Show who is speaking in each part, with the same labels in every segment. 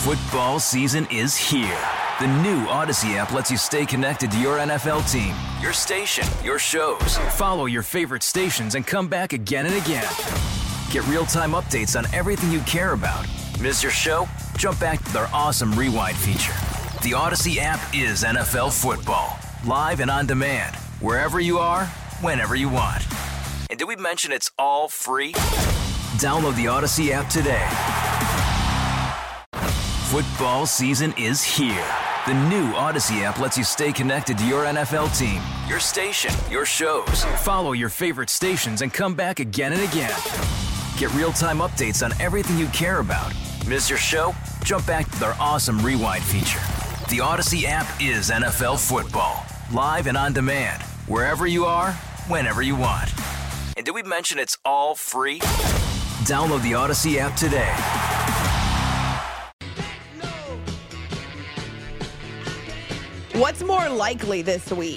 Speaker 1: Football season is here. The new Odyssey app lets you stay connected to your NFL team, your station, your shows. Follow your favorite stations and come back again and again. Get real-time updates on everything you care about. Miss your show? Jump back to their awesome Rewind feature. The Odyssey app is NFL football. Live and on demand. Wherever you are, whenever you want. And did we mention it's all free? Download the Odyssey app today. Football season is here. The new Odyssey app lets you stay connected to your NFL team, your station, your shows. Follow your favorite stations and come back again and again. Get real-time updates on everything you care about. Miss your show? Jump back to their awesome Rewind feature. The Odyssey app is NFL football. Live and on demand. Wherever you are, whenever you want. And did we mention it's all free? Download the Odyssey app today.
Speaker 2: What's more likely this week?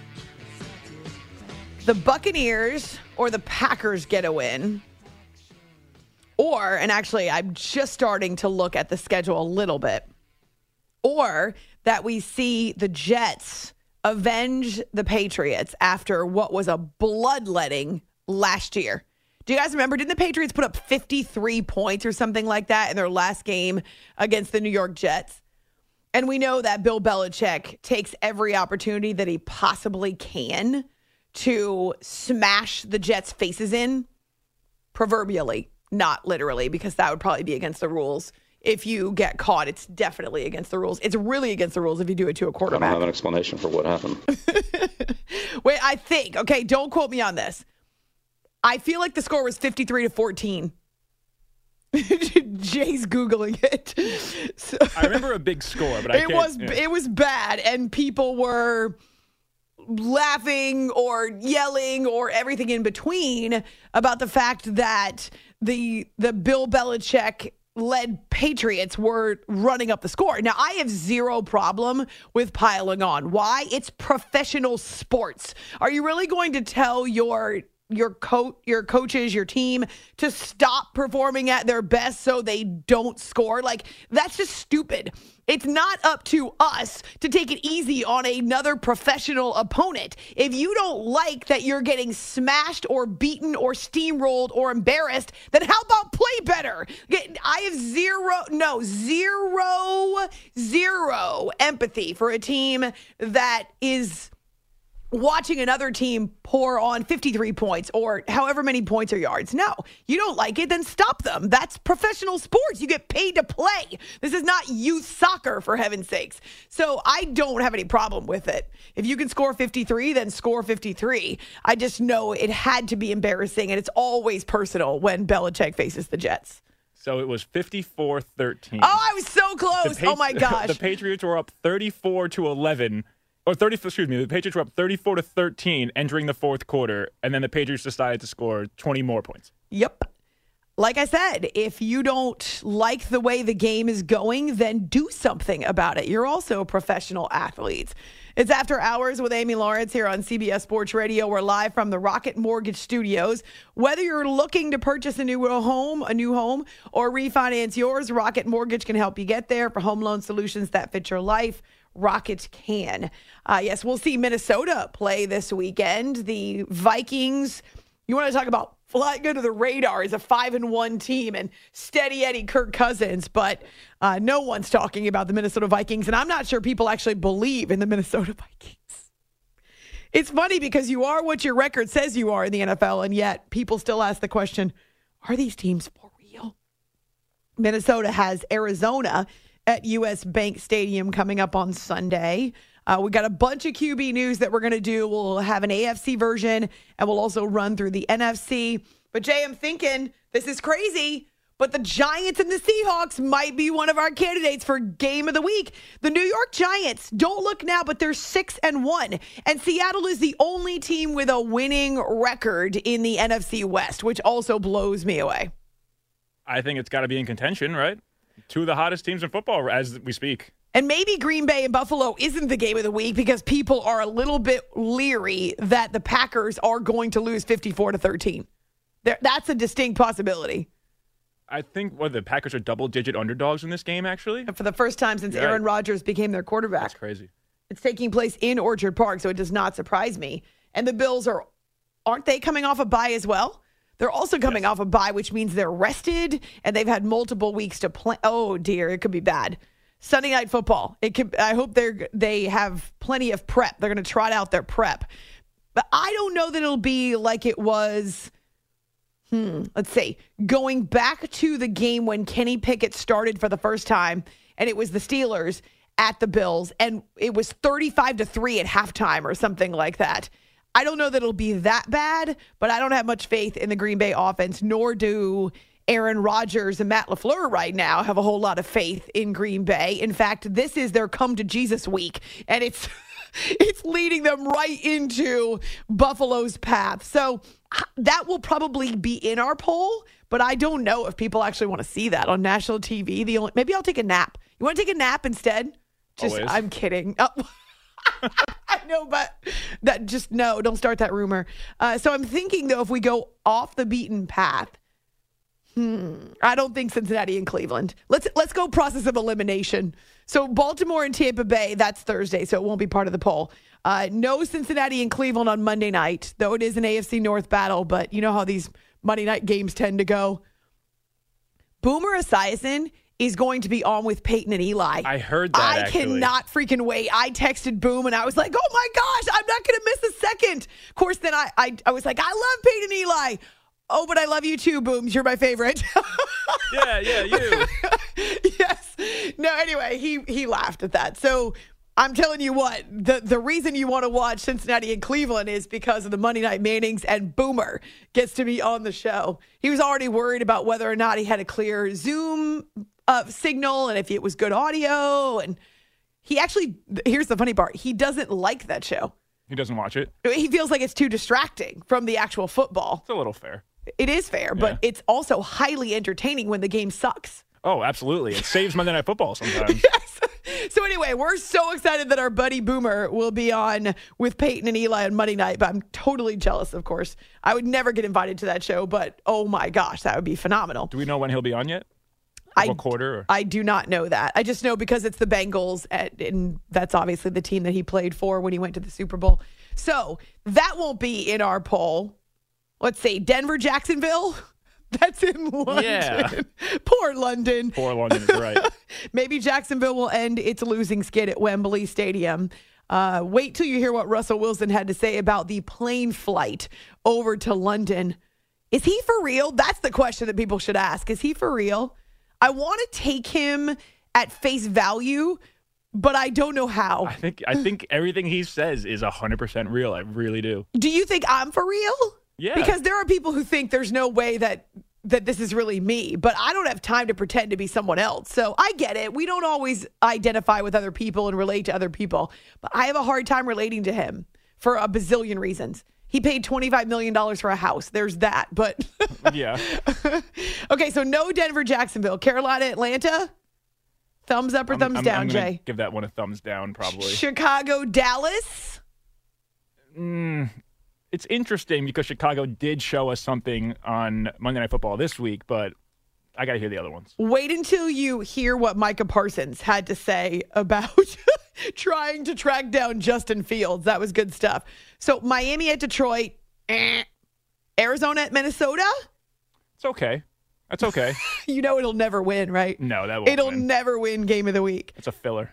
Speaker 2: The Buccaneers or the Packers get a win? Or, and actually I'm just starting to look at the schedule a little bit, or that we see the Jets avenge the Patriots after what was a bloodletting last year. Do you guys remember? Didn't the Patriots put up 53 points or something like that in their last game against the New York Jets? And we know that Bill Belichick takes every opportunity that he possibly can to smash the Jets' faces in, proverbially, not literally, because that would probably be against the rules. If you get caught, it's definitely against the rules. It's really against the rules if you do it to a quarterback.
Speaker 3: I don't have an explanation for what happened.
Speaker 2: Wait, I think, okay, don't quote me on this. I feel like the score was 53-14. Jay's Googling it. So,
Speaker 4: I remember a big score, but
Speaker 2: it was bad, and people were laughing or yelling or everything in between about the fact that the Bill Belichick led Patriots were running up the score. Now, I have zero problem with piling on. Why? It's professional sports. Are you really going to tell your coaches, your team, to stop performing at their best so they don't score? Like, that's just stupid. It's not up to us to take it easy on another professional opponent. If you don't like that you're getting smashed or beaten or steamrolled or embarrassed, then how about play better? I have zero empathy for a team that is watching another team pour on 53 points or however many points or yards. No, you don't like it, then stop them. That's professional sports. You get paid to play. This is not youth soccer, for heaven's sakes. So I don't have any problem with it. If you can score 53, then score 53. I just know it had to be embarrassing, and it's always personal when Belichick faces the Jets.
Speaker 4: So it was 54-13.
Speaker 2: Oh, I was so close. Oh, my gosh.
Speaker 4: The Patriots were up 34-11. The Patriots were up 34-13 entering the fourth quarter, and then the Patriots decided to score 20 more points.
Speaker 2: Yep. Like I said, if you don't like the way the game is going, then do something about it. You're also professional athletes. It's After Hours with Amy Lawrence here on CBS Sports Radio. We're live from the Rocket Mortgage Studios. Whether you're looking to purchase a new home, or refinance yours, Rocket Mortgage can help you get there. For home loan solutions that fit your life, Rocket can. Yes, we'll see Minnesota play this weekend. The Vikings, you want to talk about flying under the radar as a 5-1 team and steady Eddie Kirk Cousins, but no one's talking about the Minnesota Vikings, and I'm not sure people actually believe in the Minnesota Vikings. It's funny because you are what your record says you are in the NFL, and yet people still ask the question, are these teams for real? Minnesota has Arizona at US Bank Stadium coming up on Sunday. We got a bunch of QB news that we're going to do. We'll have an AFC version, and we'll also run through the NFC. But, Jay, I'm thinking this is crazy, but the Giants and the Seahawks might be one of our candidates for Game of the Week. The New York Giants, don't look now, but they're 6-1. And Seattle is the only team with a winning record in the NFC West, which also blows me away.
Speaker 4: I think it's got to be in contention, right? Two of the hottest teams in football as we speak.
Speaker 2: And maybe Green Bay and Buffalo isn't the game of the week because people are a little bit leery that the Packers are going to lose 54-13. That's a distinct possibility.
Speaker 4: I think the Packers are double-digit underdogs in this game, actually.
Speaker 2: For the first time since Aaron Rodgers became their quarterback.
Speaker 4: That's crazy.
Speaker 2: It's taking place in Orchard Park, so it does not surprise me. And the Bills aren't they coming off a bye as well? They're also coming off a bye, which means they're rested and they've had multiple weeks to play. Oh dear, it could be bad. Sunday Night Football. I hope they have plenty of prep. They're going to trot out their prep. But I don't know that it'll be like it was, let's see, going back to the game when Kenny Pickett started for the first time, and it was the Steelers at the Bills, and it was 35-3 at halftime or something like that. I don't know that it'll be that bad, but I don't have much faith in the Green Bay offense, nor do Aaron Rodgers and Matt LaFleur right now have a whole lot of faith in Green Bay. In fact, this is their come to Jesus week, and it's leading them right into Buffalo's path. So that will probably be in our poll, but I don't know if people actually want to see that on national TV. Maybe I'll take a nap. You want to take a nap instead?
Speaker 4: Always.
Speaker 2: I'm kidding. Oh. I know, but don't start that rumor. So I'm thinking, though, if we go off the beaten path, I don't think Cincinnati and Cleveland. Let's go process of elimination. So Baltimore and Tampa Bay, that's Thursday, so it won't be part of the poll. No Cincinnati and Cleveland on Monday night, though it is an AFC North battle, but you know how these Monday night games tend to go. Boomer Esiason is going to be on with Peyton and Eli.
Speaker 4: I heard that,
Speaker 2: I cannot freaking wait. I texted Boom, and I was like, oh, my gosh, I'm not going to miss a second. Of course, then I was like, I love Peyton and Eli. Oh, but I love you too, Booms. You're my favorite.
Speaker 4: Yeah, you.
Speaker 2: Yes. No, anyway, he laughed at that. So I'm telling you what, the reason you want to watch Cincinnati and Cleveland is because of the Monday Night Mannings, and Boomer gets to be on the show. He was already worried about whether or not he had a clear Zoom signal and if it was good audio. And he actually, here's the funny part, he doesn't like that show.
Speaker 4: He doesn't watch it.
Speaker 2: He feels like it's too distracting from the actual football.
Speaker 4: It's a little fair.
Speaker 2: It is fair, but it's also highly entertaining when the game sucks.
Speaker 4: Oh, absolutely. It saves Monday Night Football sometimes.
Speaker 2: Yes. So anyway, we're so excited that our buddy Boomer will be on with Peyton and Eli on Monday night, but I'm totally jealous, of course. I would never get invited to that show, but oh my gosh, that would be phenomenal.
Speaker 4: Do we know when he'll be on yet? What quarter? Or?
Speaker 2: I do not know that. I just know because it's the Bengals, and that's obviously the team that he played for when he went to the Super Bowl. So that won't be in our poll. Let's see, Denver, Jacksonville. That's in London.
Speaker 4: Yeah.
Speaker 2: Poor London.
Speaker 4: Poor London is right.
Speaker 2: Maybe Jacksonville will end its losing skid at Wembley Stadium. Wait till you hear what Russell Wilson had to say about the plane flight over to London. Is he for real? That's the question that people should ask. Is he for real? I want to take him at face value, but I don't know how.
Speaker 4: I think everything he says is 100% real. I really do.
Speaker 2: Do you think I'm for real?
Speaker 4: Yeah.
Speaker 2: Because there are people who think there's no way that this is really me, but I don't have time to pretend to be someone else. So I get it. We don't always identify with other people and relate to other people, but I have a hard time relating to him for a bazillion reasons. He paid $25 million for a house. There's that, but
Speaker 4: yeah.
Speaker 2: Okay, so no Denver, Jacksonville. Carolina, Atlanta? Thumbs up or thumbs down,
Speaker 4: I'm gonna
Speaker 2: Jay?
Speaker 4: give that one a thumbs down, probably.
Speaker 2: Chicago, Dallas?
Speaker 4: It's interesting because Chicago did show us something on Monday Night Football this week, but I got to hear the other ones.
Speaker 2: Wait until you hear what Micah Parsons had to say about trying to track down Justin Fields. That was good stuff. So Miami at Detroit, Arizona at Minnesota?
Speaker 4: It's okay. That's okay.
Speaker 2: You know it'll never win, right?
Speaker 4: No, that won't
Speaker 2: It'll
Speaker 4: win.
Speaker 2: never win Game of the Week.
Speaker 4: It's a filler.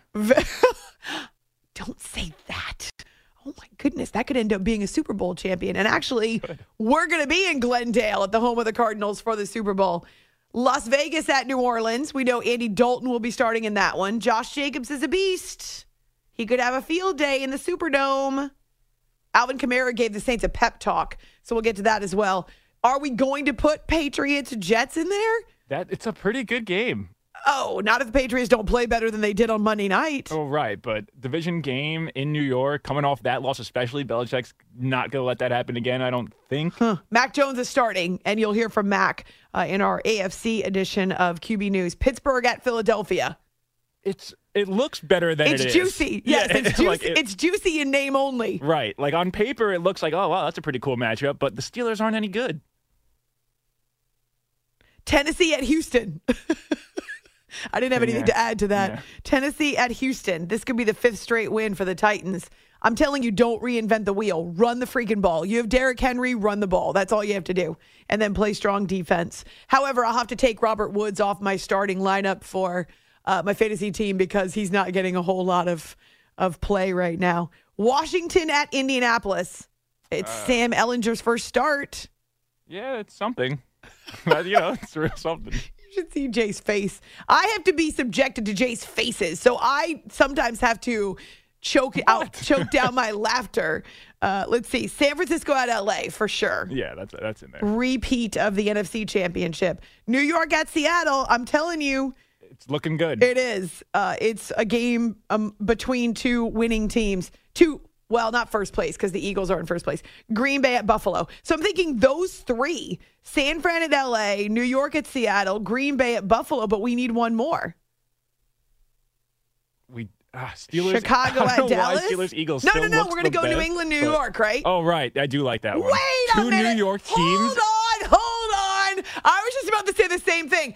Speaker 2: Don't say that. Oh, my goodness. That could end up being a Super Bowl champion. And actually, we're going to be in Glendale at the home of the Cardinals for the Super Bowl. Las Vegas at New Orleans. We know Andy Dalton will be starting in that one. Josh Jacobs is a beast. He could have a field day in the Superdome. Alvin Kamara gave the Saints a pep talk, so we'll get to that as well. Are we going to put Patriots Jets in there?
Speaker 4: It's a pretty good game.
Speaker 2: Oh, not if the Patriots don't play better than they did on Monday night.
Speaker 4: Oh, right. But division game in New York, coming off that loss especially, Belichick's not going to let that happen again, I don't think.
Speaker 2: Mac Jones is starting, and you'll hear from Mac in our AFC edition of QB News. Pittsburgh at Philadelphia.
Speaker 4: It looks better than it is.
Speaker 2: It's juicy. Yes,
Speaker 4: Yeah,
Speaker 2: it's juicy.
Speaker 4: like
Speaker 2: It's juicy in name only.
Speaker 4: Right. Like on paper, it looks like, oh, wow, that's a pretty cool matchup, but the Steelers aren't any good.
Speaker 2: Tennessee at Houston. I didn't have anything to add to that.
Speaker 4: Yeah.
Speaker 2: Tennessee at Houston. This could be the 5th straight win for the Titans. I'm telling you, don't reinvent the wheel. Run the freaking ball. You have Derrick Henry, run the ball. That's all you have to do. And then play strong defense. However, I'll have to take Robert Woods off my starting lineup for my fantasy team because he's not getting a whole lot of play right now. Washington at Indianapolis. It's Sam Ellinger's first start.
Speaker 4: Yeah, it's something. It's real something.
Speaker 2: You should see Jay's face. I have to be subjected to Jay's faces, so I sometimes have to choke down my laughter. Let's see. San Francisco at LA for sure.
Speaker 4: Yeah, that's in there.
Speaker 2: Repeat of the NFC Championship. New York at Seattle. I'm telling you.
Speaker 4: It's looking good.
Speaker 2: It is. It's a game between two winning teams. Not first place because the Eagles are in first place. Green Bay at Buffalo. So I'm thinking those three. San Fran at LA, New York at Seattle, Green Bay at Buffalo, but we need one more.
Speaker 4: Steelers.
Speaker 2: Chicago at Dallas.
Speaker 4: Steelers, Eagles.
Speaker 2: No. We're going to go New England, New York, right?
Speaker 4: Oh, right. I do like that one.
Speaker 2: Wait a minute.
Speaker 4: Two New York teams.
Speaker 2: Hold on. I was just about to say the same thing.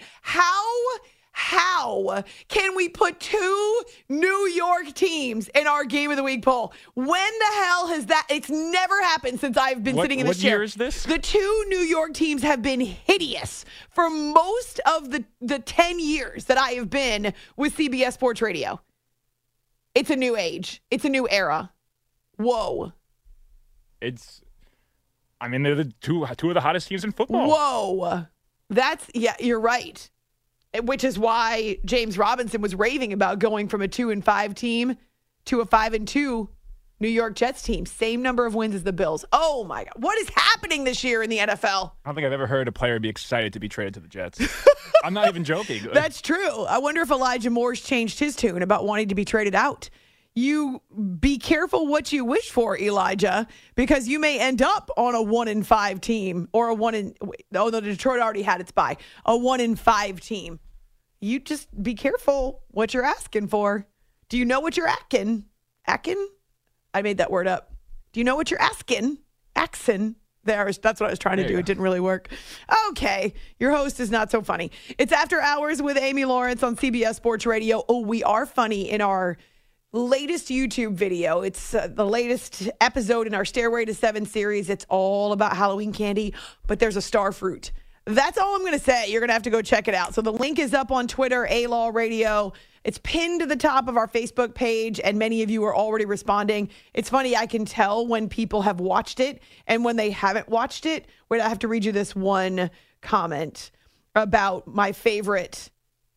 Speaker 2: How can we put 2 New York teams in our Game of the Week poll? When the hell has that? It's never happened since I've been sitting in this chair.
Speaker 4: What year is this?
Speaker 2: The 2 New York teams have been hideous for most of the 10 years that I have been with CBS Sports Radio. It's a new age. It's a new era. Whoa.
Speaker 4: They're the two of the hottest teams in football.
Speaker 2: Whoa. You're right. Which is why James Robinson was raving about going from a 2-5 team to a 5-2 New York Jets team. Same number of wins as the Bills. Oh, my God. What is happening this year in the NFL?
Speaker 4: I don't think I've ever heard a player be excited to be traded to the Jets. I'm not even joking.
Speaker 2: That's true. I wonder if Elijah Moore's changed his tune about wanting to be traded out. You be careful what you wish for, Elijah, because you may end up on a 1-5 team or the Detroit already had its bye. A 1-5 team. You just be careful what you're asking for. Do you know what you're asking? Asking? I made that word up. Do you know what you're asking? Axing. That's what I was trying to do. It didn't really work. Okay. Your host is not so funny. It's After Hours with Amy Lawrence on CBS Sports Radio. Oh, we are funny in our latest YouTube video. It's the latest episode in our Stairway to 7 series. It's all about Halloween candy, but there's a star fruit. That's all I'm going to say. You're going to have to go check it out. So the link is up on Twitter, A-Law Radio. It's pinned to the top of our Facebook page, and many of you are already responding. It's funny, I can tell when people have watched it and when they haven't watched it. Wait, I have to read you this one comment about my favorite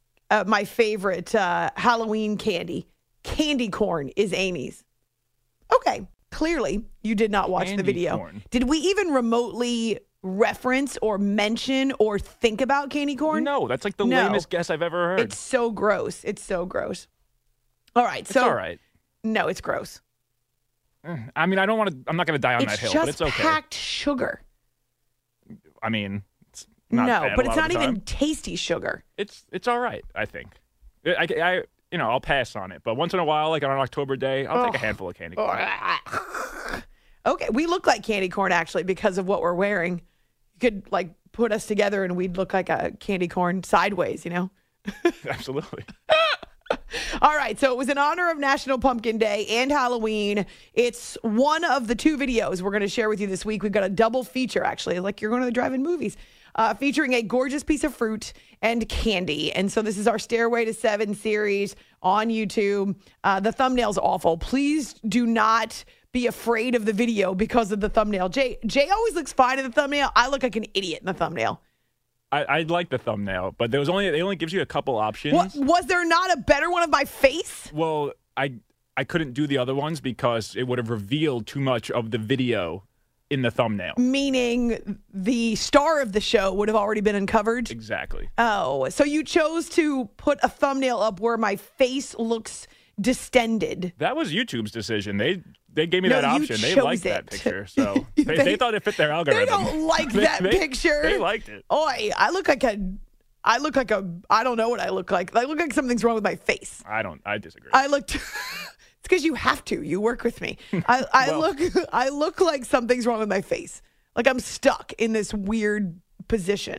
Speaker 2: Halloween candy. Candy corn is Amy's. Okay, clearly you did not watch the video.
Speaker 4: Corn.
Speaker 2: Did we even remotely reference or mention or think about candy corn?
Speaker 4: No, that's like the lamest guess I've ever heard.
Speaker 2: It's so gross. All right.
Speaker 4: It's all right.
Speaker 2: No, it's gross.
Speaker 4: I mean, I'm not going to die on that hill, but it's okay.
Speaker 2: It's just packed sugar.
Speaker 4: I mean, it's not bad
Speaker 2: but it's
Speaker 4: a lot
Speaker 2: not
Speaker 4: of the
Speaker 2: even
Speaker 4: time.
Speaker 2: tasty sugar.
Speaker 4: It's all right, I think. I'll pass on it, but once in a while, like on an October day, I'll take a handful of candy corn.
Speaker 2: Okay, we look like candy corn actually because of what we're wearing. You could like put us together and we'd look like a candy corn sideways, you know?
Speaker 4: Absolutely.
Speaker 2: All right, so it was in honor of National Pumpkin Day and Halloween. It's one of the 2 videos we're going to share with you this week. We've got a double feature, actually, like you're going to the drive-in movies, featuring a gorgeous piece of fruit and candy. And so this is our Stairway to 7 series on YouTube. The thumbnail's awful. Please do not be afraid of the video because of the thumbnail. Jay always looks fine in the thumbnail. I look like an idiot in the thumbnail.
Speaker 4: I like the thumbnail, but it only gives you a couple options.
Speaker 2: What, was there not a better one of my face?
Speaker 4: Well, I couldn't do the other ones because it would have revealed too much of the video in the thumbnail.
Speaker 2: Meaning the star of the show would have already been uncovered?
Speaker 4: Exactly.
Speaker 2: Oh, so you chose to put a thumbnail up where my face looks distended.
Speaker 4: That was YouTube's decision. They gave me that option. They liked that picture. So they thought it fit their algorithm.
Speaker 2: They don't like that picture.
Speaker 4: They liked it.
Speaker 2: Oi, I look like a I don't know what I look like. I look like something's wrong with my face.
Speaker 4: I disagree.
Speaker 2: It's because you have to. You work with me. I look like something's wrong with my face. Like I'm stuck in this weird position.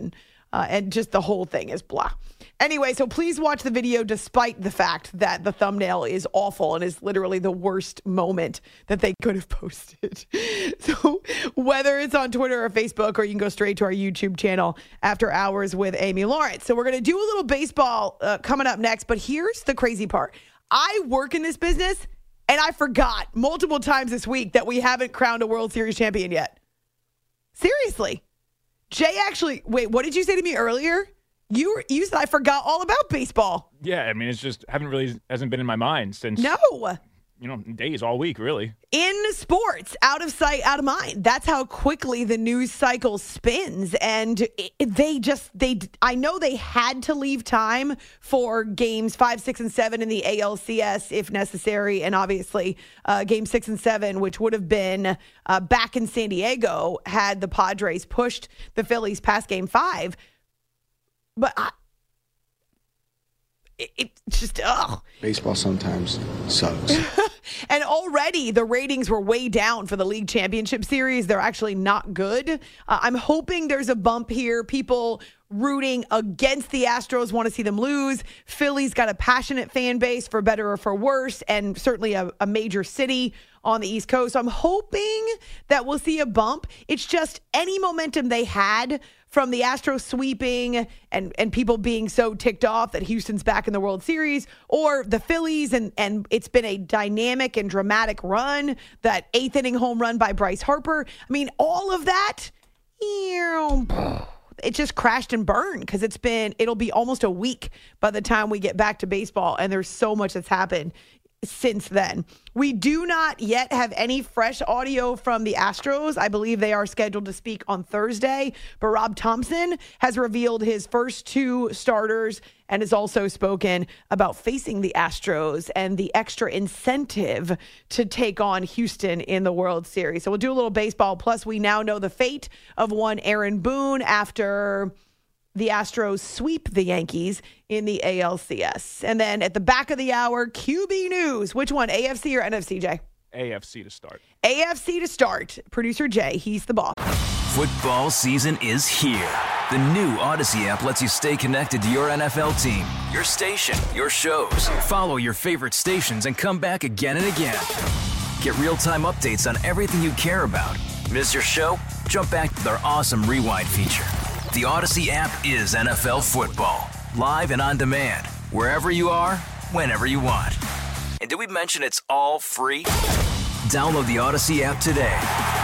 Speaker 2: and just the whole thing is blah. Anyway, so please watch the video despite the fact that the thumbnail is awful and is literally the worst moment that they could have posted. So whether it's on Twitter or Facebook, or you can go straight to our YouTube channel, After Hours with Amy Lawrence. So we're going to do a little baseball coming up next, but here's the crazy part. I work in this business, and I forgot multiple times this week that we haven't crowned a World Series champion yet. Seriously. Jay actually, wait, what did you say to me earlier? You said I forgot all about baseball.
Speaker 4: Yeah, I mean, it's just hasn't been in my mind since days all week, really.
Speaker 2: In sports, out of sight, out of mind. That's how quickly the news cycle spins. And I know they had to leave time for games 5, 6, and 7 in the ALCS if necessary. And obviously, game 6 and 7, which would have been back in San Diego, had the Padres pushed the Phillies past game 5. But it's just,
Speaker 3: baseball sometimes sucks.
Speaker 2: And already the ratings were way down for the league championship series. They're actually not good. I'm hoping there's a bump here. People rooting against the Astros want to see them lose. Philly's got a passionate fan base, for better or for worse, and certainly a major city on the East Coast. So I'm hoping that we'll see a bump. It's just any momentum they had from the Astros sweeping and people being so ticked off that Houston's back in the World Series, or the Phillies, and it's been a dynamic and dramatic run, that 8th inning home run by Bryce Harper. I mean, all of that, it just crashed and burned, because it'll be almost a week by the time we get back to baseball, and there's so much that's happened since then. We do not yet have any fresh audio from the Astros. I believe they are scheduled to speak on Thursday, but Rob Thompson has revealed his first 2 starters and has also spoken about facing the Astros and the extra incentive to take on Houston in the World Series. So we'll do a little baseball. Plus, we now know the fate of one Aaron Boone after the Astros sweep the Yankees in the ALCS. And then at the back of the hour, QB news. Which one, AFC or NFC, Jay?
Speaker 4: AFC to start.
Speaker 2: AFC to start. Producer Jay, he's the boss.
Speaker 1: Football season is here. The new Odyssey app lets you stay connected to your NFL team, your station, your shows. Follow your favorite stations and come back again and again. Get real-time updates on everything you care about. Miss your show? Jump back to their awesome Rewind feature. The Odyssey app is NFL football, live and on demand, wherever you are, whenever you want. And did we mention it's all free? Download the Odyssey app today.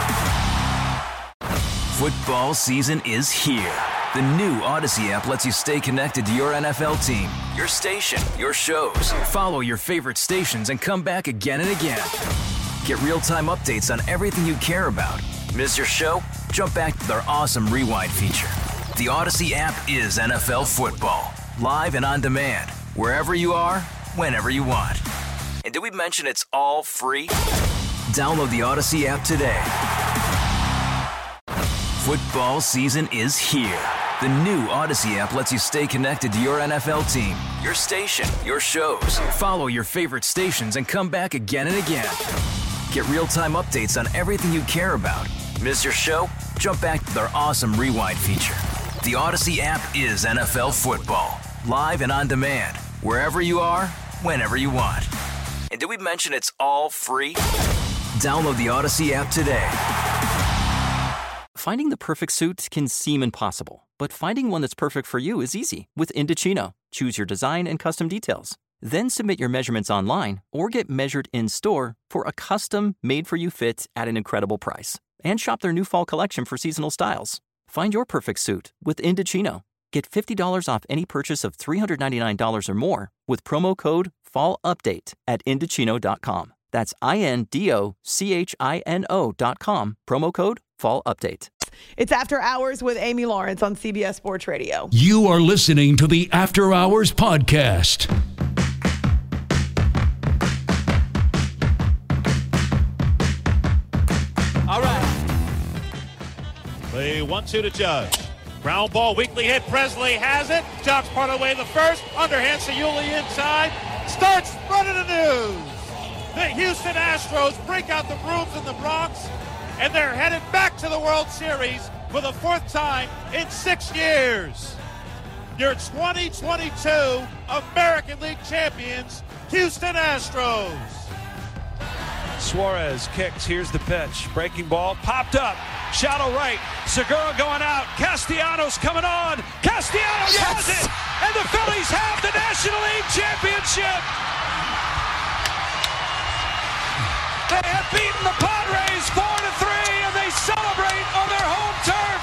Speaker 1: Football season is here. The new Odyssey app lets you stay connected to your NFL team, your station, your shows. Follow your favorite stations and come back again and again. Get real-time updates on everything you care about. Miss your show? Jump back to their awesome Rewind feature. The Odyssey app is NFL football, live and on demand, wherever you are, whenever you want. And did we mention it's all free? Download the Odyssey app today. Football season is here. The new Odyssey app lets you stay connected to your NFL team, your station, your shows. Follow your favorite stations and come back again and again. Get real-time updates on everything you care about. Miss your show? Jump back to their awesome Rewind feature. The Odyssey app is NFL football, live and on demand, wherever you are, whenever you want. And did we mention it's all free? Download the Odyssey app today.
Speaker 5: Finding the perfect suit can seem impossible, but finding one that's perfect for you is easy with Indochino. Choose your design and custom details. Then submit your measurements online or get measured in-store for a custom, made-for-you fit at an incredible price. And shop their new fall collection for seasonal styles. Find your perfect suit with Indochino. Get $50 off any purchase of $399 or more with promo code FALLUPDATE at Indochino.com. That's INDOCHINO.com. Promo code FALLUPDATE.
Speaker 2: It's After Hours with Amy Lawrence on CBS Sports Radio.
Speaker 6: You are listening to the After Hours podcast.
Speaker 7: All right. The 1-2 to Judge. Ground ball, weakly hit. Presley has it. Jogs part of the way to the first. Underhand Sayuli inside. Starts running the news. The Houston Astros break out the brooms in the Bronx, and they're headed back to the World Series for the fourth time in 6 years. Your 2022 American League champions, Houston Astros.
Speaker 8: Suarez kicks. Here's the pitch. Breaking ball. Popped up. Shallow right. Segura going out. Castellanos coming on. Castellanos has it. And the Phillies have the National League championship. They have beaten the Padres 4-3, and they celebrate on their home turf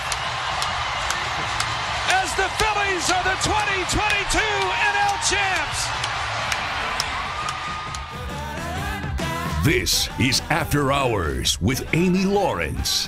Speaker 8: as the Phillies are the 2022 NL champs.
Speaker 6: This is After Hours with Amy Lawrence.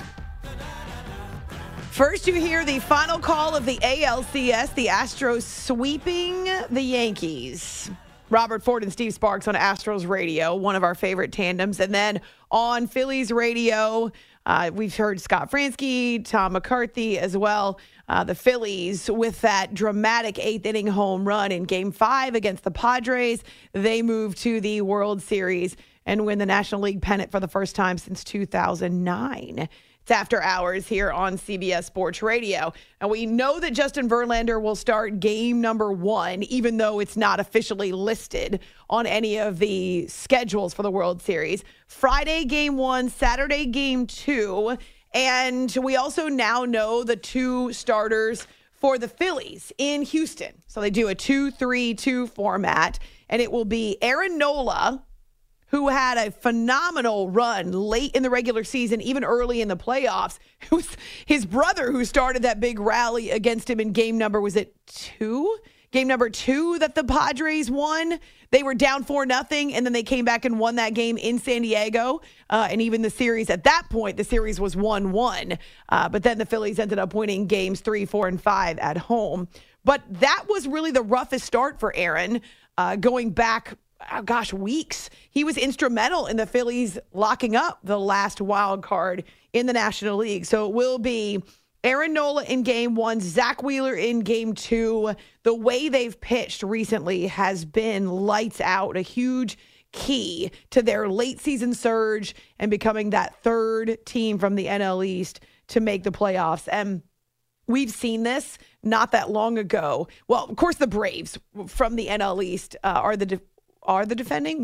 Speaker 2: First, you hear the final call of the ALCS, the Astros sweeping the Yankees. Robert Ford and Steve Sparks on Astros radio, one of our favorite tandems. And then on Phillies radio, we've heard Scott Fransky, Tom McCarthy as well. The Phillies with that dramatic eighth-inning home run in Game 5 against the Padres. They move to the World Series and win the National League pennant for the first time since 2009. It's After Hours here on CBS Sports Radio. And we know that Justin Verlander will start game number 1, even though it's not officially listed on any of the schedules for the World Series. Friday, game 1, Saturday, game 2. And we also now know the 2 starters for the Phillies in Houston. So they do a 2-3-2 format. And it will be Aaron Nola, who had a phenomenal run late in the regular season, even early in the playoffs. It was his brother who started that big rally against him in game number, was it 2? Game number 2 that the Padres won. They were down 4-0, and then they came back and won that game in San Diego. And even the series, at that point, the series was 1-1. But then the Phillies ended up winning games 3, 4, and 5 at home. But that was really the roughest start for Aaron, going back weeks. He was instrumental in the Phillies locking up the last wild card in the National League. So it will be Aaron Nola in game 1, Zach Wheeler in game 2. The way they've pitched recently has been lights out, a huge key to their late season surge and becoming that third team from the NL East to make the playoffs. And we've seen this not that long ago. Well, of course, the Braves from the NL East are the defending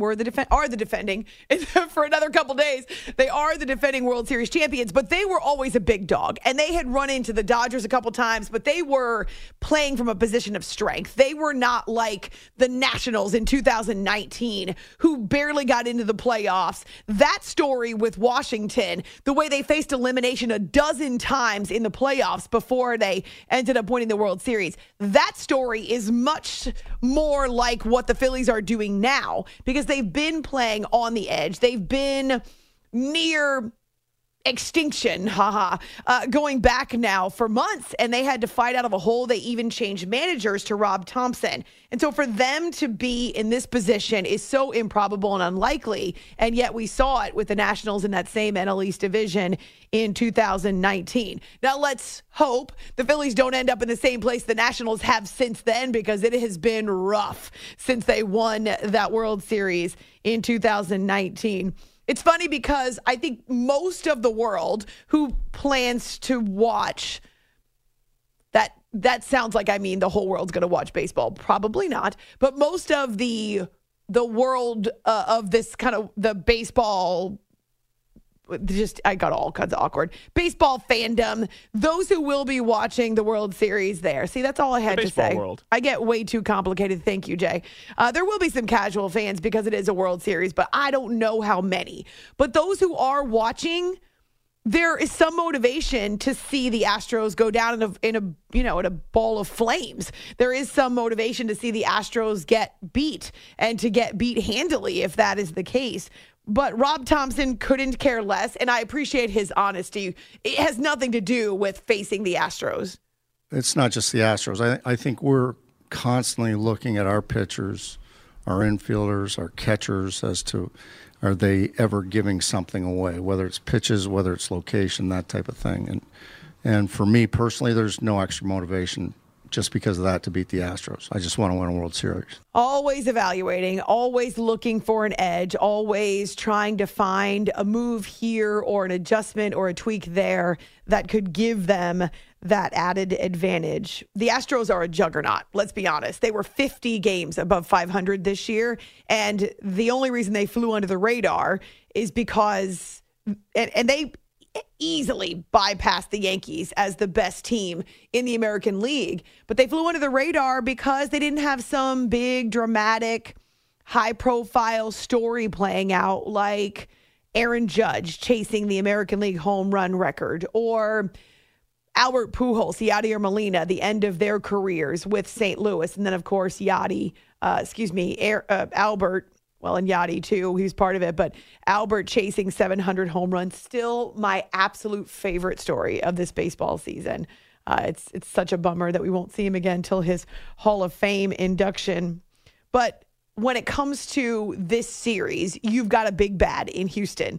Speaker 2: for another couple days. They are the defending World Series champions, but they were always a big dog, and they had run into the Dodgers a couple times, but they were playing from a position of strength. They were not like the Nationals in 2019, who barely got into the playoffs. That story with Washington, the way they faced elimination a dozen times in the playoffs before they ended up winning the World Series, that story is much more like what the Phillies are doing now, because they've been playing on the edge. They've been near extinction, going back now for months, and they had to fight out of a hole. They even changed managers to Rob Thompson. And so for them to be in this position is so improbable and unlikely, and yet we saw it with the Nationals in that same NL East division in 2019. Now let's hope the Phillies don't end up in the same place the Nationals have since then, because it has been rough since they won that World Series in 2019. It's funny because I think most of the world who plans to watch that sounds like, I mean, the whole world's going to watch baseball. Probably not. But most of the world of this kind of the baseball, I got all kinds of awkward. Baseball fandom, those who will be watching the World Series there. See, that's all I had to say.
Speaker 4: World.
Speaker 2: I get way too complicated. Thank you, Jay. There will be some casual fans because it is a World Series, but I don't know how many. But those who are watching, there is some motivation to see the Astros go down in a ball of flames. There is some motivation to see the Astros get beat, and to get beat handily if that is the case. But Rob Thompson couldn't care less, and I appreciate his honesty. It has nothing to do with facing the Astros.
Speaker 9: It's not just the Astros. I think we're constantly looking at our pitchers, our infielders, our catchers, as to are they ever giving something away, whether it's pitches, whether it's location, that type of thing. And for me personally, there's no extra motivation just because of that to beat the Astros. I just want to win a World Series.
Speaker 2: Always evaluating, always looking for an edge, always trying to find a move here or an adjustment or a tweak there that could give them that added advantage. The Astros are a juggernaut, let's be honest. They were 50 games above 500 this year, and the only reason they flew under the radar is because, and they easily bypassed the Yankees as the best team in the American League, but they flew under the radar because they didn't have some big, dramatic, high-profile story playing out like Aaron Judge chasing the American League home run record, or Albert Pujols, Yadier Molina, the end of their careers with St. Louis. And then, of course, Albert, well, and Yachty, too, he's part of it. But Albert chasing 700 home runs, still my absolute favorite story of this baseball season. It's such a bummer that we won't see him again until his Hall of Fame induction. But when it comes to this series, you've got a big bad in Houston.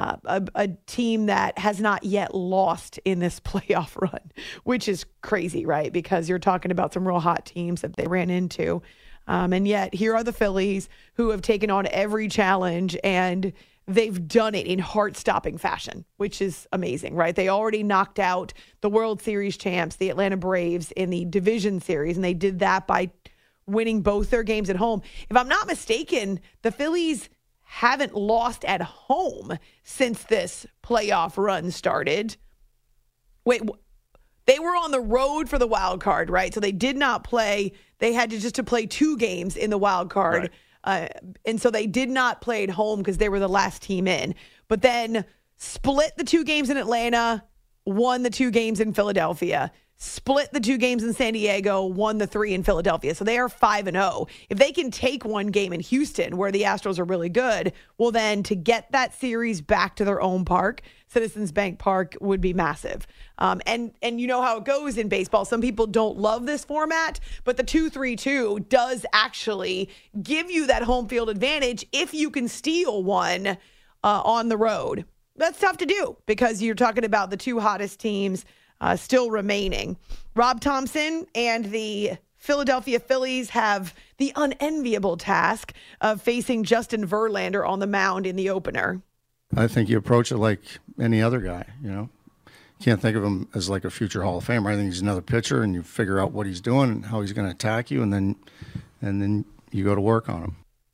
Speaker 2: A team that has not yet lost in this playoff run, which is crazy, right? Because you're talking about some real hot teams that they ran into. And yet here are the Phillies who have taken on every challenge, and they've done it in heart-stopping fashion, which is amazing, right? They already knocked out the World Series champs, the Atlanta Braves, in the division series, and they did that by winning both their games at home. If I'm not mistaken, the Phillies haven't lost at home since this playoff run started. Wait, they were on the road for the wild card, right? So they did not play. They had to play 2 games in the wild card. Right. And so they did not play at home because they were the last team in. But then split the 2 games in Atlanta, won the 2 games in Philadelphia. Split the 2 games in San Diego, won the 3 in Philadelphia. So they are 5-0. If they can take 1 game in Houston, where the Astros are really good, well, then to get that series back to their own park, Citizens Bank Park, would be massive. And you know how it goes in baseball. Some people don't love this format, but the 2-3-2 does actually give you that home field advantage if you can steal one on the road. That's tough to do because you're talking about the 2 hottest teams still remaining. Rob Thompson and the Philadelphia Phillies have the unenviable task of facing Justin Verlander on the mound in the opener.
Speaker 9: I think you approach it like any other guy, you know. Can't think of him as like a future Hall of Famer. I think he's another pitcher, and you figure out what he's doing and how he's going to attack you, and then you go to work on him.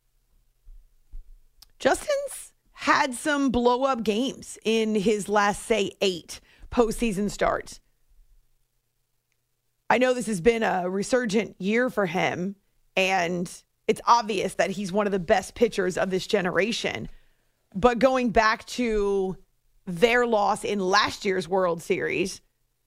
Speaker 2: Justin's had some blow-up games in his last, say, 8 postseason starts. I know this has been a resurgent year for him, and it's obvious that he's one of the best pitchers of this generation. But going back to their loss in last year's World Series,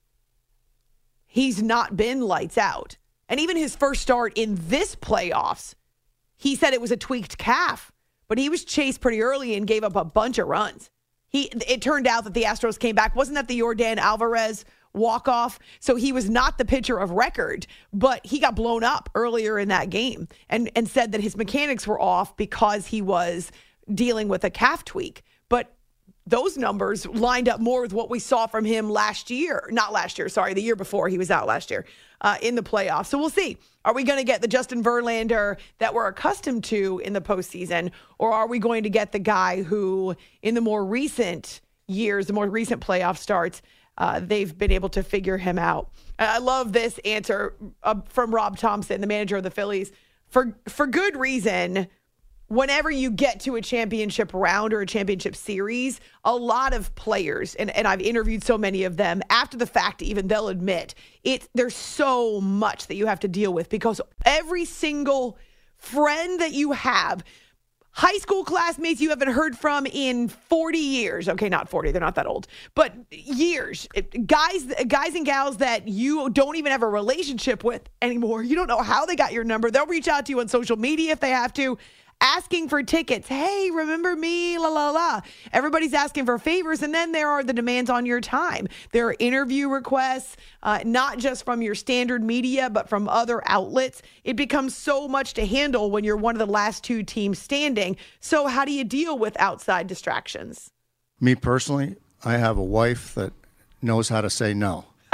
Speaker 2: he's not been lights out. And even his first start in this playoffs, he said it was a tweaked calf, but he was chased pretty early and gave up a bunch of runs. It turned out that the Astros came back. Wasn't that the Yordan Alvarez walk-off? So he was not the pitcher of record, but he got blown up earlier in that game and said that his mechanics were off because he was dealing with a calf tweak. But those numbers lined up more with what we saw from him the year before. He was out last year in the playoffs. So we'll see. Are we going to get the Justin Verlander that we're accustomed to in the postseason, or are we going to get the guy who, in the more recent years, the more recent playoff starts, they've been able to figure him out? I love this answer from Rob Thompson, the manager of the Phillies. For good reason. Whenever you get to a championship round or a championship series, a lot of players, and I've interviewed so many of them, after the fact even, they'll admit, there's so much that you have to deal with because every single friend that you have, high school classmates you haven't heard from in 40 years. Okay, not 40, they're not that old, but years. Guys and gals that you don't even have a relationship with anymore. You don't know how they got your number. They'll reach out to you on social media if they have to, asking for tickets. Hey, remember me? La, la, la. Everybody's asking for favors. And then there are the demands on your time. There are interview requests, not just from your standard media, but from other outlets. It becomes so much to handle when you're one of the last 2 teams standing. So how do you deal with outside distractions?
Speaker 9: Me personally, I have a wife that knows how to say no.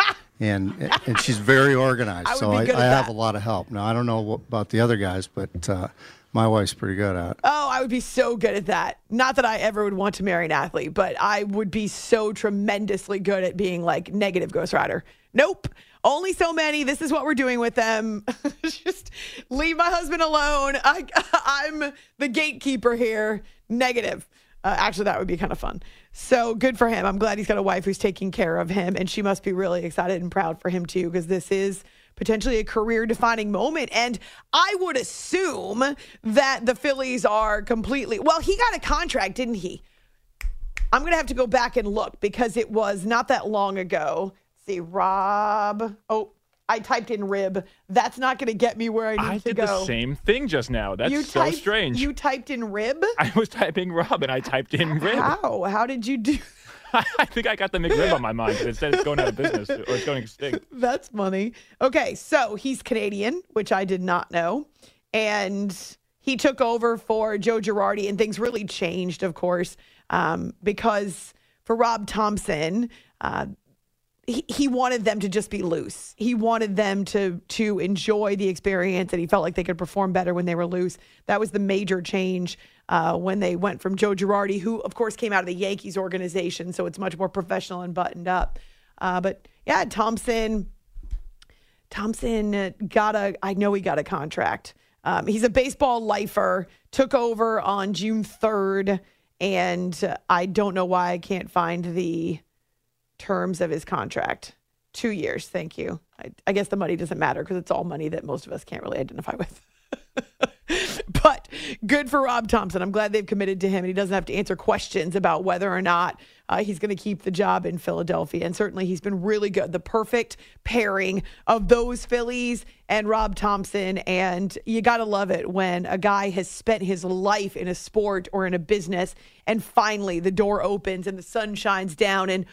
Speaker 9: And she's very organized, so I have a
Speaker 2: that.
Speaker 9: lot of help. Now, I don't know about the other guys, but my wife's pretty good at it.
Speaker 2: Oh, I would be so good at that. Not that I ever would want to marry an athlete, but I would be so tremendously good at being like negative Ghost Rider. Nope. Only so many. This is what we're doing with them. Just leave my husband alone. I'm the gatekeeper here. Negative. Actually, that would be kind of fun. So good for him. I'm glad he's got a wife who's taking care of him, and she must be really excited and proud for him too, because this is potentially a career-defining moment. And I would assume that the Phillies are completely... Well, he got a contract, didn't he? I'm going to have to go back and look because it was not that long ago. Let's see, Rob... Oh, I typed in rib. That's not going to get me where I need to go.
Speaker 4: I did the same thing just now. That's so strange.
Speaker 2: You typed in rib?
Speaker 4: I was typing Rob, and I typed in rib.
Speaker 2: How? How did you do
Speaker 4: I think I got the McRib on my mind, but it said it's going out of business or it's going extinct.
Speaker 2: That's funny. Okay, so he's Canadian, which I did not know. And he took over for Joe Girardi, and things really changed, of course, because for Rob Thomson, he wanted them to just be loose. He wanted them to enjoy the experience, and he felt like they could perform better when they were loose. That was the major change when they went from Joe Girardi, who, of course, came out of the Yankees organization, so it's much more professional and buttoned up. But, yeah, Thomson I know he got a contract. He's a baseball lifer, took over on June 3rd, and I don't know why I can't find the terms of his contract. 2 years. Thank you. I guess the money doesn't matter because it's all money that most of us can't really identify with. But good for Rob Thomson. I'm glad they've committed to him, and he doesn't have to answer questions about whether or not he's going to keep the job in Philadelphia. And certainly he's been really good. The perfect pairing of those Phillies and Rob Thomson. And you got to love it when a guy has spent his life in a sport or in a business, and finally the door opens and the sun shines down, and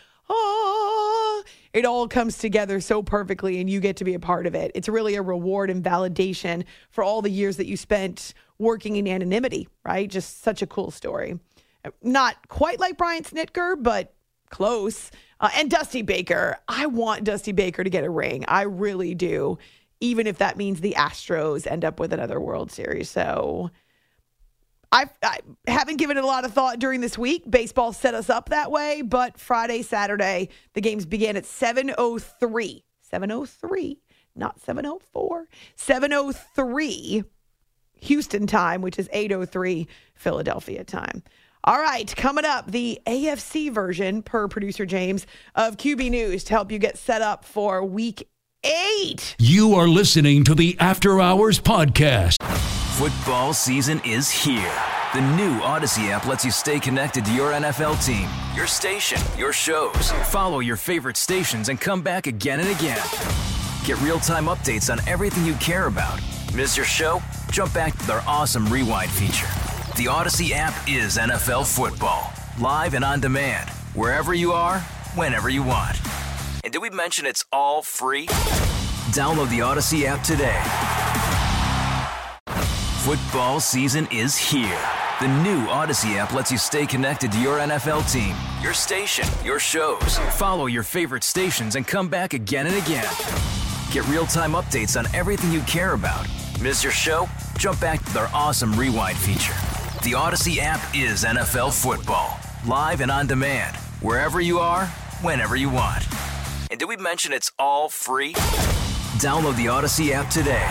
Speaker 2: it all comes together so perfectly, and you get to be a part of it. It's really a reward and validation for all the years that you spent working in anonymity, right? Just such a cool story. Not quite like Brian Snitker, but close. And Dusty Baker. I want Dusty Baker to get a ring. I really do, even if that means the Astros end up with another World Series. So I haven't given it a lot of thought during this week. Baseball set us up that way, but Friday, Saturday, the games began at 7:03. 7:03, not 7:04. 7:03 Houston time, which is 8:03 Philadelphia time. All right, coming up, the AFC version, per producer James, of QB News to help you get set up for Week 8.
Speaker 6: You are listening to the After Hours Podcast.
Speaker 1: Football season is here. The new Odyssey app lets you stay connected to your NFL team, your station, your shows. Follow your favorite stations and come back again and again. Get real-time updates on everything you care about. Miss your show? Jump back to their awesome Rewind feature. The Odyssey app is NFL football. Live and on demand. Wherever you are, whenever you want. And did we mention it's all free? Download the Odyssey app today. Football season is here. The new Odyssey app lets you stay connected to your NFL team, your station, your shows. Follow your favorite stations and come back again and again. Get real-time updates on everything you care about. Miss your show? Jump back to their awesome Rewind feature. The Odyssey app is NFL football. Live and on demand. Wherever you are, whenever you want. And did we mention it's all free? Download the Odyssey app today.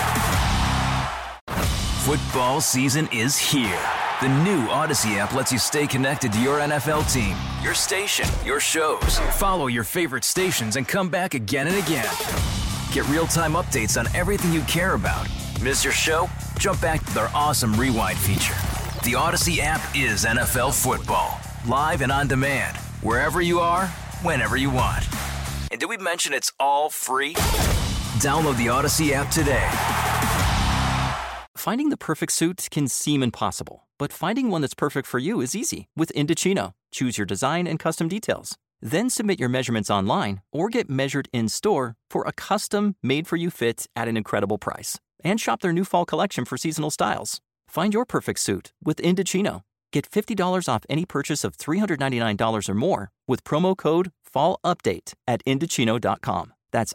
Speaker 1: Football season is here. The new Odyssey app lets you stay connected to your NFL team, your station, your shows. Follow your favorite stations and come back again and again. Get real-time updates on everything you care about. Miss your show? Jump back to their awesome Rewind feature. The Odyssey app is NFL football. Live and on demand. Wherever you are, whenever you want. And did we mention it's all free? Download the Odyssey app today.
Speaker 5: Finding the perfect suit can seem impossible, but finding one that's perfect for you is easy with Indochino. Choose your design and custom details. Then submit your measurements online or get measured in-store for a custom, made-for-you fit at an incredible price. And shop their new fall collection for seasonal styles. Find your perfect suit with Indochino. Get $50 off any purchase of $399 or more with promo code FALLUPDATE at Indochino.com. That's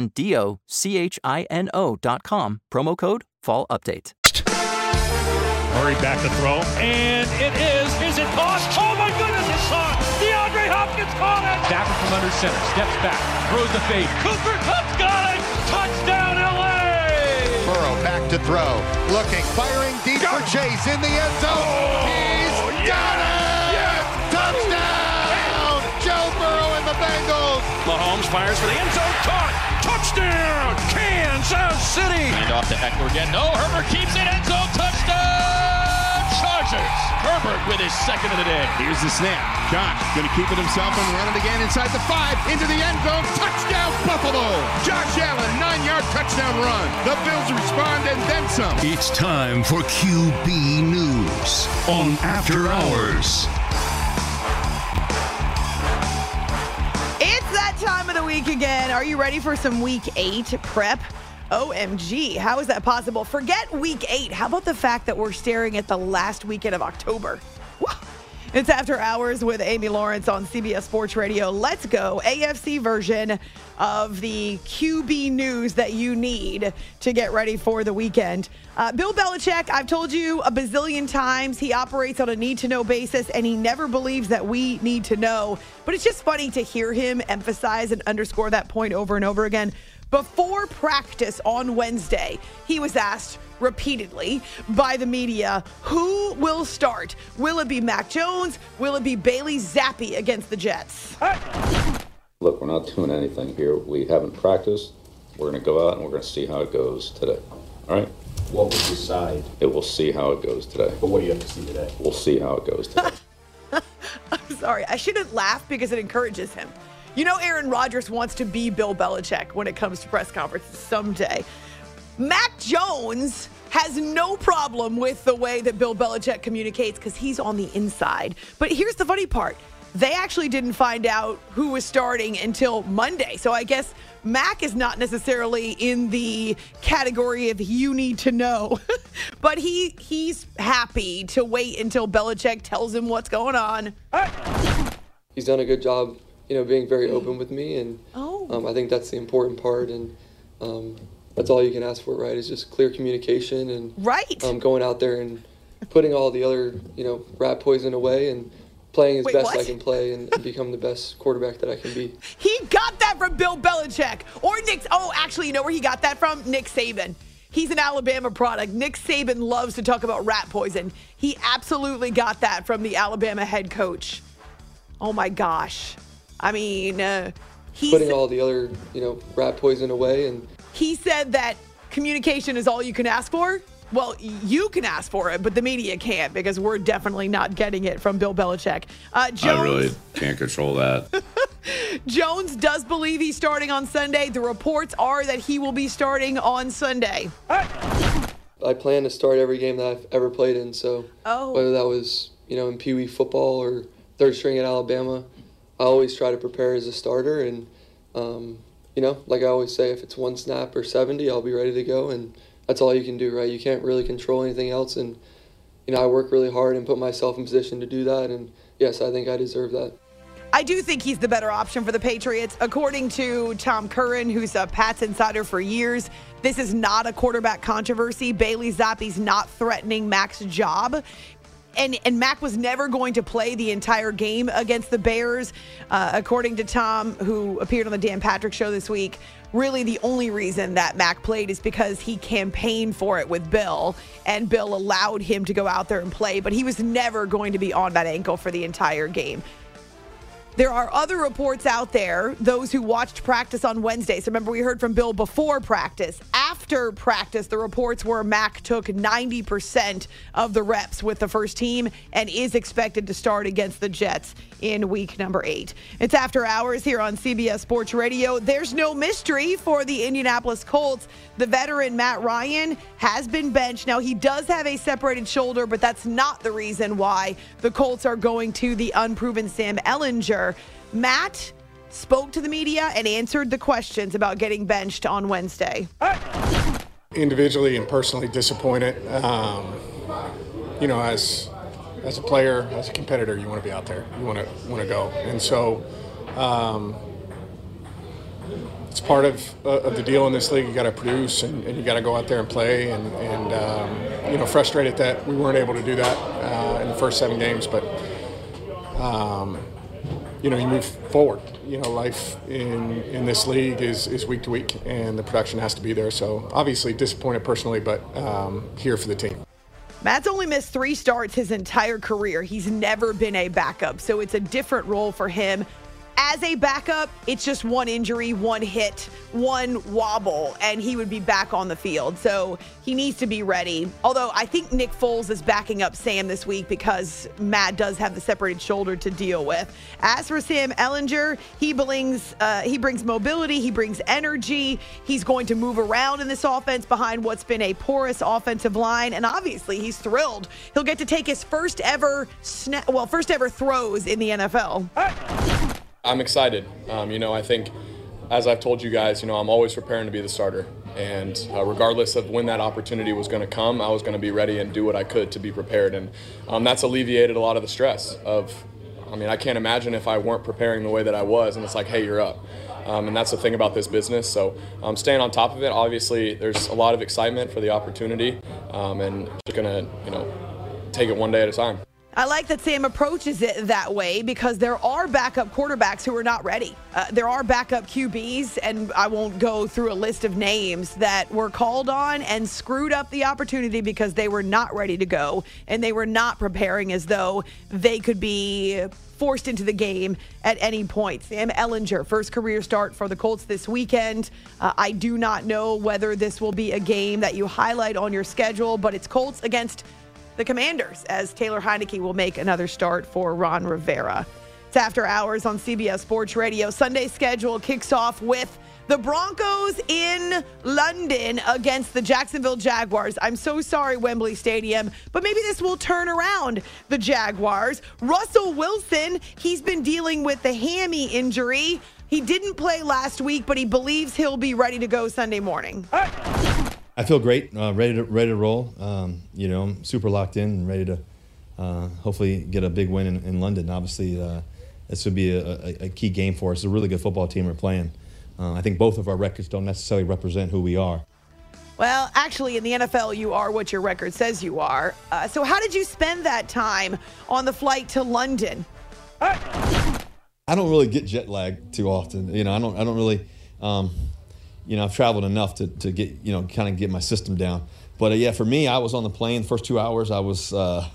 Speaker 5: INDOCHINO.com. Promo code Fall Update.
Speaker 8: Murray back to throw, and it is it caught? Oh my goodness, it's caught! DeAndre Hopkins caught it!
Speaker 10: Dappert from under center, steps back, throws the fade.
Speaker 8: Cooper Kupp's got it! Touchdown LA!
Speaker 11: Burrow back to throw, looking, firing deep for Chase in the end zone. He's got it! Yes! Touchdown! Joe Burrow and the Bengals.
Speaker 8: Mahomes fires for the end zone, caught! Touchdown! Kansas City!
Speaker 10: And off to Eckler again. No, Herbert keeps it, end zone, touchdown! Chargers! Herbert with his second of the day.
Speaker 11: Here's the snap. Josh going to keep it himself and run it again inside the 5, into the end zone. Touchdown, Buffalo! Josh Allen, 9-yard touchdown run. The Bills respond and then some.
Speaker 6: It's time for QB News on After Hours.
Speaker 2: It's that time of the week again. Are you ready for some Week 8 prep? OMG, how is that possible? Forget Week 8. How about the fact that we're staring at the last weekend of October? Woo! It's After Hours with Amy Lawrence on CBS Sports Radio. Let's go. AFC version of the QB news that you need to get ready for the weekend. Bill Belichick, I've told you a bazillion times, he operates on a need-to-know basis, and he never believes that we need to know. But it's just funny to hear him emphasize and underscore that point over and over again. Before practice on Wednesday, he was asked repeatedly by the media, who will start? Will it be Mac Jones? Will it be Bailey Zappi against the Jets?
Speaker 12: Look, we're not doing anything here. We haven't practiced. We're going to go out and we're going to see how it goes today. All right?
Speaker 13: What will decide?
Speaker 12: It will see how it goes today.
Speaker 13: But what do you have to see today?
Speaker 12: We'll see how it goes today.
Speaker 2: I'm sorry. I shouldn't laugh because it encourages him. You know, Aaron Rodgers wants to be Bill Belichick when it comes to press conferences someday. Mac Jones has no problem with the way that Bill Belichick communicates because he's on the inside. But here's the funny part. They actually didn't find out who was starting until Monday. So I guess Mac is not necessarily in the category of you need to know. But he's happy to wait until Belichick tells him what's going on.
Speaker 14: He's done a good job, being very open with me, and I think that's the important part, and that's all you can ask for, right, is just clear communication and going out there and putting all the other, rat poison away and playing as best I can play and become the best quarterback that I can be.
Speaker 2: He got that from Bill Belichick or Nick. Oh, actually, you know where he got that from? Nick Saban. He's an Alabama product. Nick Saban loves to talk about rat poison. He absolutely got that from the Alabama head coach. Oh, my gosh. I mean, he's
Speaker 14: putting all the other, rat poison away. And
Speaker 2: he said that communication is all you can ask for. Well, you can ask for it, but the media can't because we're definitely not getting it from Bill Belichick. Jones,
Speaker 15: I really can't control that.
Speaker 2: Jones does believe he's starting on Sunday. The reports are that he will be starting on Sunday.
Speaker 14: I plan to start every game that I've ever played in. So whether that was, in Pee Wee football or third string at Alabama, I always try to prepare as a starter. And, like I always say, if it's one snap or 70, I'll be ready to go. And that's all you can do, right? You can't really control anything else. And, I work really hard and put myself in position to do that. And, yes, I think I deserve that.
Speaker 2: I do think he's the better option for the Patriots. According to Tom Curran, who's a Pats insider for years, this is not a quarterback controversy. Bailey Zappi's not threatening Mac's job. And Mac was never going to play the entire game against the Bears. According to Tom, who appeared on the Dan Patrick Show this week, really the only reason that Mac played is because he campaigned for it with Bill, and Bill allowed him to go out there and play, but he was never going to be on that ankle for the entire game. There are other reports out there, those who watched practice on Wednesday. So remember, we heard from Bill before practice. After practice, the reports were Mac took 90% of the reps with the first team and is expected to start against the Jets in week number 8. It's After Hours here on CBS Sports Radio. There's no mystery for the Indianapolis Colts. The veteran Matt Ryan has been benched. Now, he does have a separated shoulder, but that's not the reason why the Colts are going to the unproven Sam Ehlinger. Matt spoke to the media and answered the questions about getting benched on Wednesday.
Speaker 3: Individually and personally disappointed. As a player, as a competitor, you want to be out there. You want to go. And so it's part of the deal in this league. You got to produce and you got to go out there and play. And frustrated that we weren't able to do that in the first 7 games. But you move forward. Life in this league is week to week, and the production has to be there. So obviously disappointed personally, but here for the team.
Speaker 2: Matt's only missed 3 starts his entire career. He's never been a backup, so it's a different role for him. As a backup, it's just 1 injury, 1 hit, 1 wobble, and he would be back on the field. So he needs to be ready. Although I think Nick Foles is backing up Sam this week because Matt does have the separated shoulder to deal with. As for Sam Ehlinger, he brings mobility, he brings energy. He's going to move around in this offense behind what's been a porous offensive line, and obviously he's thrilled. He'll get to take his first ever throws in the NFL.
Speaker 16: I'm excited. I think, as I've told you guys, I'm always preparing to be the starter. And regardless of when that opportunity was going to come, I was going to be ready and do what I could to be prepared. And that's alleviated a lot of the stress I can't imagine if I weren't preparing the way that I was. And it's like, hey, you're up. And that's the thing about this business. So I'm staying on top of it. Obviously, there's a lot of excitement for the opportunity. And just going to, take it one day at a time.
Speaker 2: I like that Sam approaches it that way because there are backup quarterbacks who are not ready. There are backup QBs, and I won't go through a list of names that were called on and screwed up the opportunity because they were not ready to go and they were not preparing as though they could be forced into the game at any point. Sam Ehlinger, first career start for the Colts this weekend. I do not know whether this will be a game that you highlight on your schedule, but it's Colts against the Commanders, as Taylor Heineke will make another start for Ron Rivera. It's After Hours on CBS Sports Radio. Sunday schedule kicks off with the Broncos in London against the Jacksonville Jaguars. I'm so sorry, Wembley Stadium, but maybe this will turn around the Jaguars. Russell Wilson, he's been dealing with the hammy injury. He didn't play last week, but he believes he'll be ready to go Sunday morning.
Speaker 17: I feel great, ready to roll. I'm super locked in and ready to hopefully get a big win in London. Obviously, this would be a key game for us. It's a really good football team we're playing. I think both of our records don't necessarily represent who we are.
Speaker 2: Well, actually, in the NFL, you are what your record says you are. So how did you spend that time on the flight to London?
Speaker 17: I don't really get jet lag too often. I don't really. I've traveled enough to get, kind of get my system down. But yeah, for me, I was on the plane. The first 2 hours, about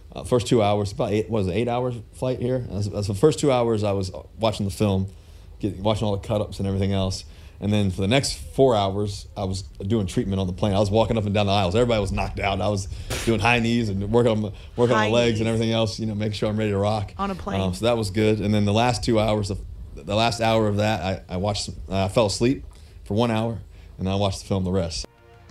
Speaker 17: 8 hours flight here. That's the first 2 hours I was watching the film, watching all the cut-ups and everything else. And then for the next 4 hours, I was doing treatment on the plane. I was walking up and down the aisles. Everybody was knocked out. I was doing high knees and working on my legs and everything else, making sure I'm ready to rock.
Speaker 2: On a plane.
Speaker 17: So that was good. And then the last 2 hours, the last hour of that, I fell asleep for 1 hour, and I watched the film the rest.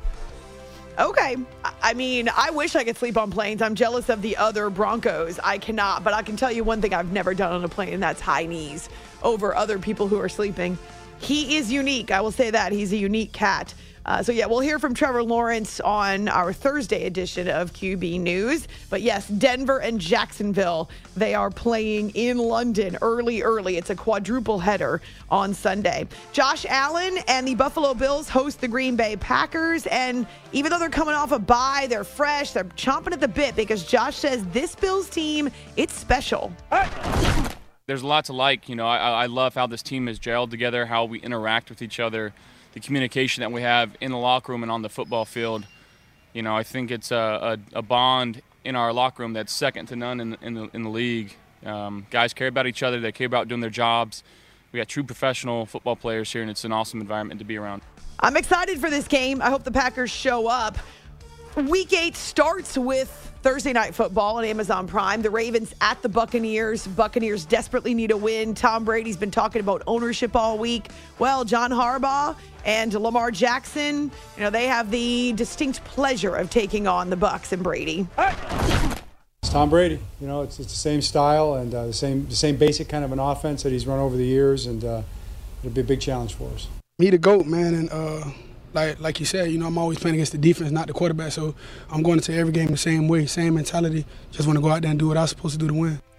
Speaker 2: Okay. I wish I could sleep on planes. I'm jealous of the other Broncos. I cannot, but I can tell you one thing I've never done on a plane, and that's high knees over other people who are sleeping. He is unique. I will say that. He's a unique cat. We'll hear from Trevor Lawrence on our Thursday edition of QB News. But yes, Denver and Jacksonville, they are playing in London early. It's a quadruple header on Sunday. Josh Allen and the Buffalo Bills host the Green Bay Packers. And even though they're coming off a bye, they're fresh, they're chomping at the bit because Josh says this Bills team, it's special.
Speaker 18: There's a lot to like. I love how this team is gelled together, how we interact with each other, the communication that we have in the locker room and on the football field. I think it's a bond in our locker room that's second to none in the league. Guys care about each other. They care about doing their jobs. We got true professional football players here, and it's an awesome environment to be around.
Speaker 2: I'm excited for this game. I hope the Packers show up. Week 8 starts with Thursday Night Football on Amazon Prime. The Ravens at the Buccaneers. Buccaneers desperately need a win. Tom Brady's been talking about ownership all week. Well, John Harbaugh and Lamar Jackson, they have the distinct pleasure of taking on the Bucs and Brady.
Speaker 19: It's Tom Brady. It's the same style and the same basic kind of an offense that he's run over the years, and it'll be a big challenge for us.
Speaker 20: He the GOAT, man, and like you said, I'm always playing against the defense, not the quarterback, so I'm going into every game the same way, same mentality. Just want to go out there and do what I'm supposed to do to win.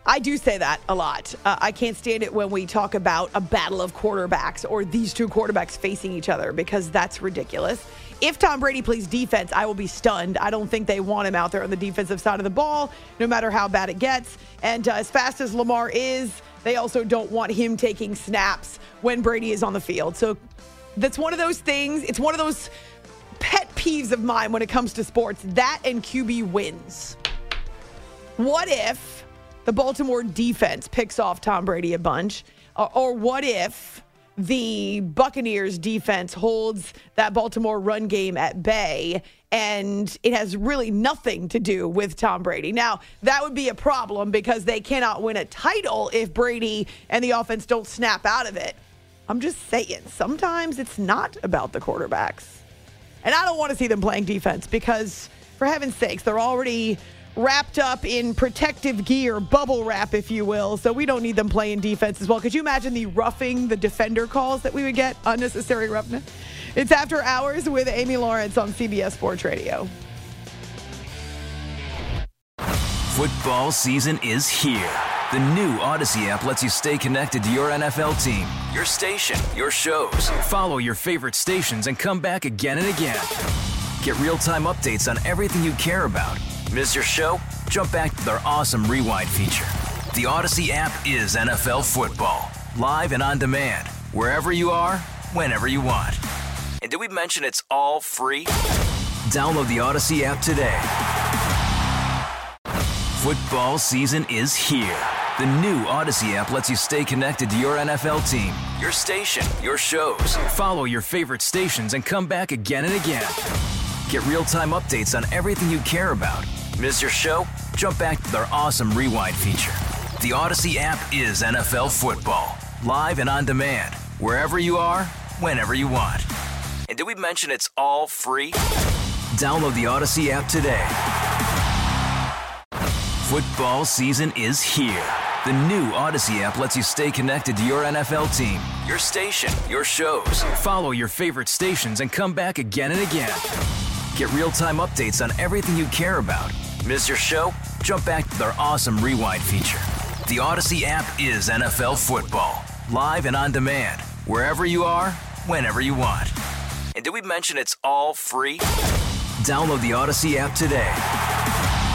Speaker 2: I do say that a lot. I can't stand it when we talk about a battle of quarterbacks or these two quarterbacks facing each other because that's ridiculous. If Tom Brady plays defense, I will be stunned. I don't think they want him out there on the defensive side of the ball, no matter how bad it gets. And as fast as Lamar is, they also don't want him taking snaps when Brady is on the field. So that's one of those things. It's one of those pet peeves of mine when it comes to sports. That and QB wins. What if the Baltimore defense picks off Tom Brady a bunch? Or what if the Buccaneers defense holds that Baltimore run game at bay and it has really nothing to do with Tom Brady? Now, that would be a problem because they cannot win a title if Brady and the offense don't snap out of it. I'm just saying, sometimes it's not about the quarterbacks. And I don't want to see them playing defense because, for heaven's sakes, they're already wrapped up in protective gear, bubble wrap, if you will. So we don't need them playing defense as well. Could you imagine the roughing the defender calls that we would get? Unnecessary roughness. It's After Hours with Amy Lawrence on CBS Sports Radio.
Speaker 1: Football season is here. The new Odyssey app lets you stay connected to your NFL team, your station, your shows. Follow your favorite stations and come back again and again. Get real-time updates on everything you care about. Miss your show? Jump back to their awesome Rewind feature. The Odyssey app is NFL football. Live and on demand. Wherever you are, whenever you want. And did we mention it's all free? Download the Odyssey app today. Football season is here. The new Odyssey app lets you stay connected to your NFL team, your station, your shows. Follow your favorite stations and come back again and again. Get real-time updates on everything you care about. Miss your show? Jump back to their awesome Rewind feature. The Odyssey app is NFL football. Live and on demand. Wherever you are, whenever you want. And did we mention it's all free? Download the Odyssey app today. Football season is here. The new Odyssey app lets you stay connected to your NFL team, your station, your shows. Follow your favorite stations and come back again and again. Get real-time updates on everything you care about. Miss your show? Jump back to their awesome Rewind feature. The Odyssey app is NFL football. Live and on demand. Wherever you are, whenever you want. And did we mention it's all free? Download the Odyssey app today.